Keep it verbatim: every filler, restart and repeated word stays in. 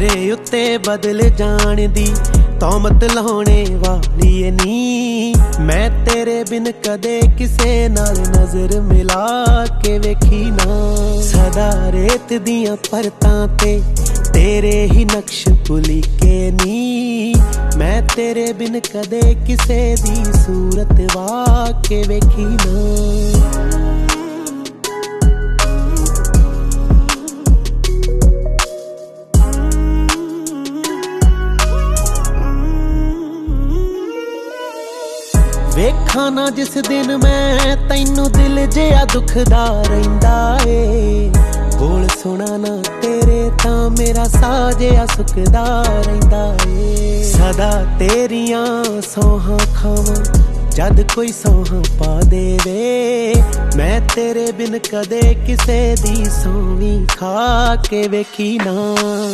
तेरे उत्ते बदल जान दी तौमत लाने वाली ऐ नी। मैं तेरे बिन कदे किसे नाल नजर मिला के वेखी ना। सदा रेत दियां परतां ते तेरे ही नक्श भुली के नी। मैं तेरे बिन कदे किसे दी सूरत वा के वेखी ना। वेखा ना जिस दिन मैं तैनू दिल जिहा दुखदा रहिंदा ए। बोल सुना ना तेरे तां मेरा साह जिहा सुकदा रहिंदा ए। सदा तेरियां सौहां खावां जद कोई सौहां पा देवे। मैं तेरे बिन कदे किसे दी सौवीं खा के वेखी ना।